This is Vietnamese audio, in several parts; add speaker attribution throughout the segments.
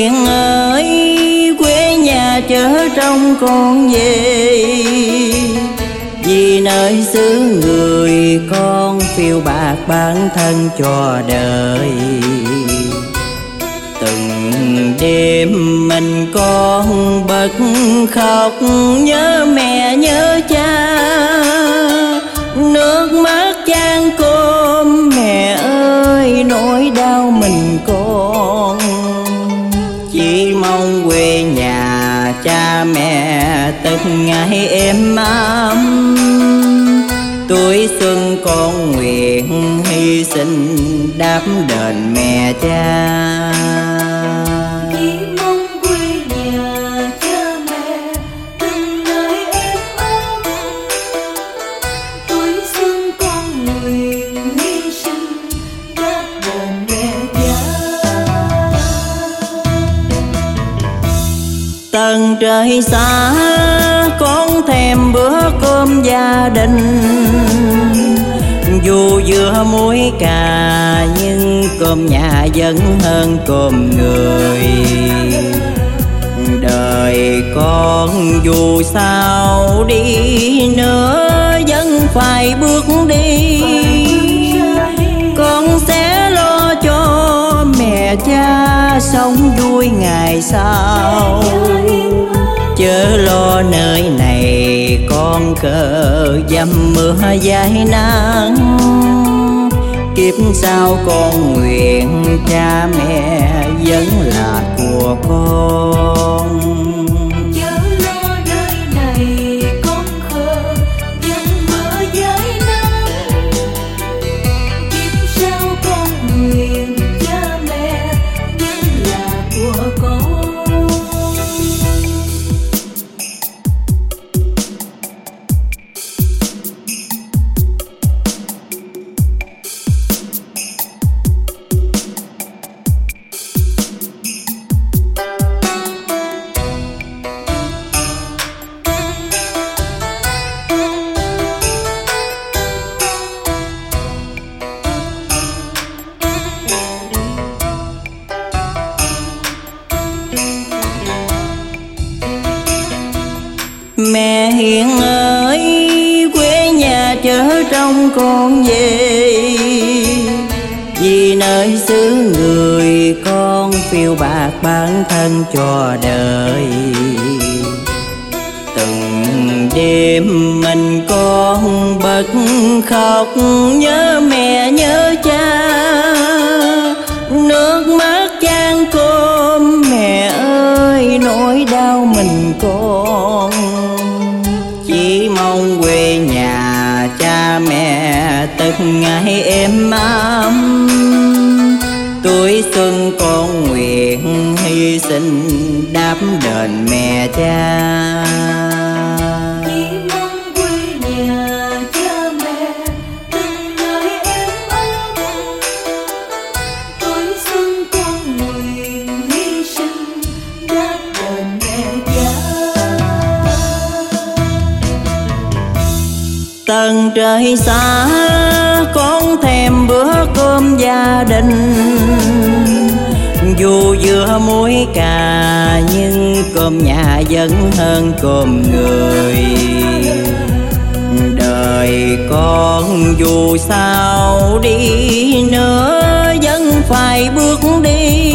Speaker 1: hiền ơi, quê nhà chớ trông con về, vì nơi xứ người con phiêu bạc bản thân cho đời. Từng đêm mình con bật khóc nhớ mẹ nhớ cha, nước mắt chan cơm mẹ ơi nỗi đau mình con. Chỉ mong quê nhà cha mẹ từng ngày êm ấm, tuổi xuân con nguyện hy sinh đáp đền mẹ cha.
Speaker 2: Chỉ mong quê nhà cha mẹ từng ngày êm ấm, tuổi xuân con nguyện hy sinh đáp đền mẹ cha.
Speaker 1: Tầng trời xa con thèm bữa cơm gia đình, dù dưa muối cà nhưng cơm nhà vẫn hơn cơm người. Đời con dù sao đi nữa vẫn phải bước đi, con sẽ lo cho mẹ cha sống vui ngày sau. Chớ lo nơi này con cờ dầm mưa dài nắng, kiếp sau con nguyện cha mẹ vẫn là của con.
Speaker 2: Chớ lo nơi này con khờ dầm mưa dài nắng, kiếp sau con nguyện cha mẹ vẫn là của con.
Speaker 1: Mẹ hiền ơi, quê nhà chớ trông con về, vì nơi xứ người con phiêu bạc bản thân cho đời. Từng đêm mình con bật khóc nhớ mẹ nhớ cha, nước mắt chan cơm mẹ ơi nỗi đau mình con. Chỉ mong quê nhà cha mẹ từng ngày êm ấm, tuổi xuân con nguyện hy sinh đáp đền mẹ cha.
Speaker 2: Chỉ mong quê nhà cha mẹ từng ngày êm ấm, tuổi xuân con nguyện hy sinh đáp đền mẹ cha.
Speaker 1: Tầng trời xa con thèm bữa cơm gia đình, dù dưa muối cà nhưng cơm nhà vẫn hơn cơm người. Đời con dù sao đi nữa vẫn phải bước đi,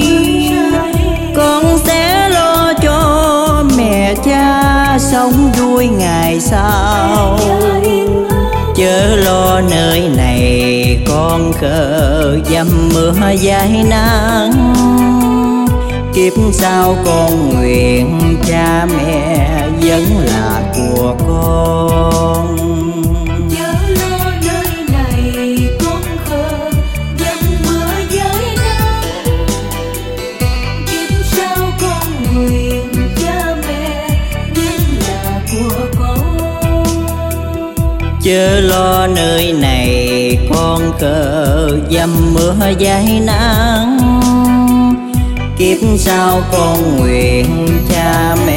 Speaker 1: con sẽ lo cho mẹ cha sống vui ngày sau. Chớ lo nơi này con khờ dầm mưa dài nắng, kiếp sau con nguyện cha mẹ vẫn là của con.
Speaker 2: Chớ lo nơi này con khờ dầm mưa dài nắng, kiếp sau con nguyện cha mẹ vẫn là của con.
Speaker 1: Chớ lo nơi này con cờ dầm mưa dài nắng, kiếp sau con nguyện cha mẹ